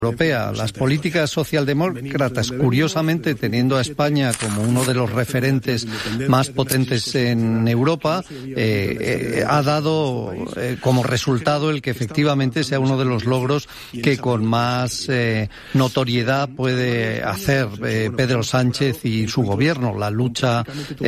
Europea. Las políticas socialdemócratas, curiosamente, teniendo a España como uno de los referentes más potentes en Europa, ha dado como resultado el que efectivamente sea uno de los logros que con más notoriedad puede hacer Pedro Sánchez y su gobierno. La lucha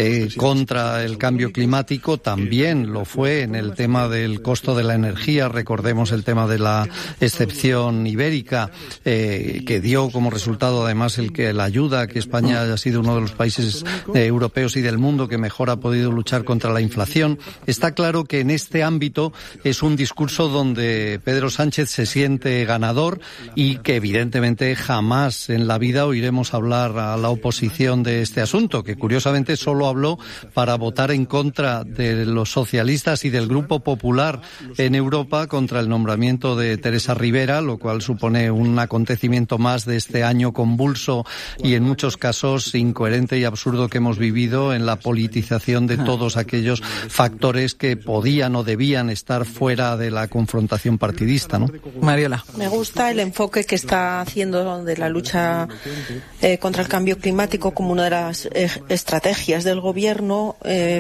contra el cambio climático también lo fue en el tema del costo de la energía. Recordemos el tema de la excepción ibérica. Que dio como resultado además la ayuda, que España haya sido uno de los países europeos y del mundo que mejor ha podido luchar contra la inflación. Está claro que en este ámbito es un discurso donde Pedro Sánchez se siente ganador y que evidentemente jamás en la vida oiremos hablar a la oposición de este asunto, que curiosamente solo habló para votar en contra de los socialistas y del Grupo Popular en Europa contra el nombramiento de Teresa Rivera, lo cual supone un acontecimiento más de este año convulso y en muchos casos incoherente y absurdo que hemos vivido en la politización de todos aquellos factores que podían o debían estar fuera de la confrontación partidista, ¿no? Mariola. Me gusta el enfoque que está haciendo de la lucha contra el cambio climático como una de las estrategias del gobierno,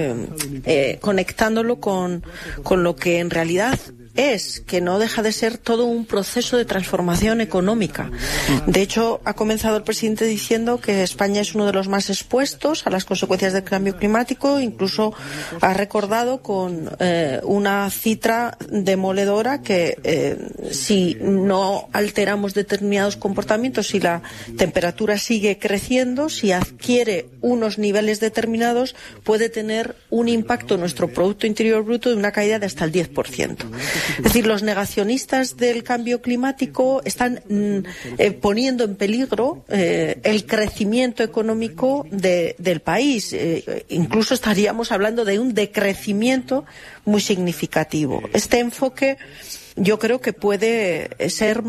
conectándolo con lo que en realidad es, que no deja de ser todo un proceso de transformación económica. De hecho, ha comenzado el presidente diciendo que España es uno de los más expuestos a las consecuencias del cambio climático. Incluso ha recordado con una cifra demoledora que si no alteramos determinados comportamientos, si la temperatura sigue creciendo, si adquiere unos niveles determinados, puede tener un impacto en nuestro Producto Interior Bruto de una caída de hasta el 10%. Es decir, los negacionistas del cambio climático están poniendo en peligro el crecimiento económico del país. Incluso estaríamos hablando de un decrecimiento muy significativo. Este enfoque yo creo que puede ser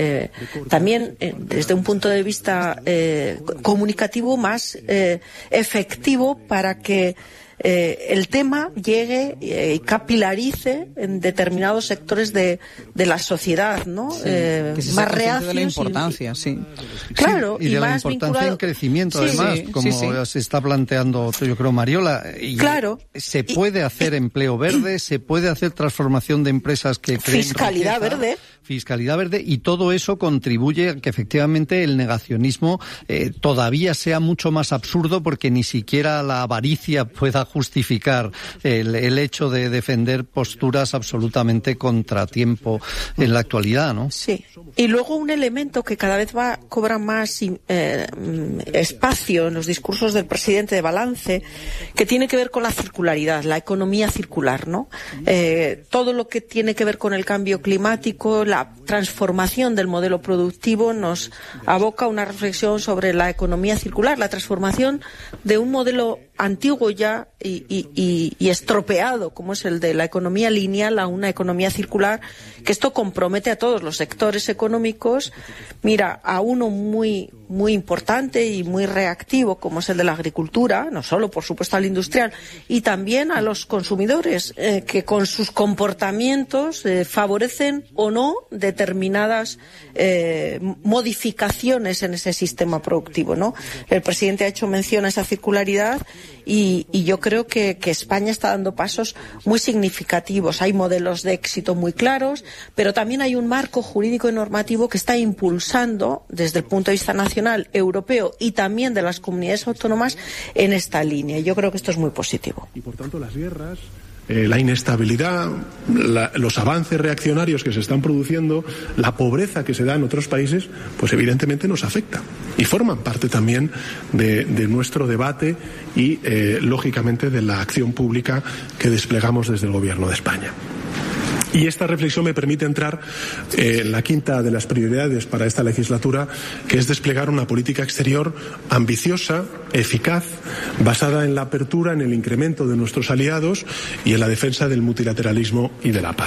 también desde un punto de vista comunicativo más efectivo para que el tema llegue y capilarice en determinados sectores de la sociedad, ¿no? Sí, más reacios de la importancia, sí. Claro, y de la más importancia vinculado en crecimiento, además, como se está planteando, yo creo, Mariola. Y claro. Se puede hacer empleo verde, se puede hacer transformación de empresas que creen fiscalidad riqueza, verde. Fiscalidad verde, y todo eso contribuye a que efectivamente el negacionismo todavía sea mucho más absurdo, porque ni siquiera la avaricia pueda justificar el hecho de defender posturas absolutamente contratiempo en la actualidad, ¿no? Sí. Y luego un elemento que cada vez cobra más espacio en los discursos del presidente de balance, que tiene que ver con la circularidad, la economía circular, ¿no? Todo lo que tiene que ver con el cambio climático, la transformación del modelo productivo nos aboca a una reflexión sobre la economía circular, la transformación de un modelo antiguo ya y estropeado, como es el de la economía lineal, a una economía circular, que esto compromete a todos los sectores económicos. Mira, a uno muy importante y muy reactivo, como es el de la agricultura, no solo, por supuesto, al industrial, y también a los consumidores, que con sus comportamientos favorecen o no determinadas modificaciones en ese sistema productivo, ¿no? El presidente ha hecho mención a esa circularidad y yo creo que España está dando pasos muy significativos. Hay modelos de éxito muy claros, pero también hay un marco jurídico y normativo que está impulsando desde el punto de vista nacional, europeo y también de las comunidades autónomas en esta línea. Yo creo que esto es muy positivo. Y por tanto las guerras, la inestabilidad, los avances reaccionarios que se están produciendo, la pobreza que se da en otros países, pues evidentemente nos afecta y forman parte también de nuestro debate y lógicamente de la acción pública que desplegamos desde el Gobierno de España. Y esta reflexión me permite entrar en la quinta de las prioridades para esta legislatura, que es desplegar una política exterior ambiciosa, eficaz, basada en la apertura, en el incremento de nuestros aliados y en la defensa del multilateralismo y de la paz.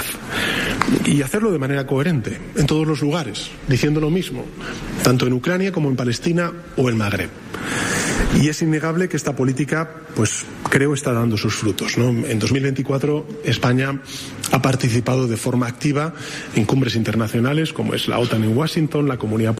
Y hacerlo de manera coherente, en todos los lugares, diciendo lo mismo, tanto en Ucrania como en Palestina o el Magreb. Y es innegable que esta política, pues creo, está dando sus frutos, ¿no? En 2024 España ha participado de forma activa en cumbres internacionales como es la OTAN en Washington, la Comunidad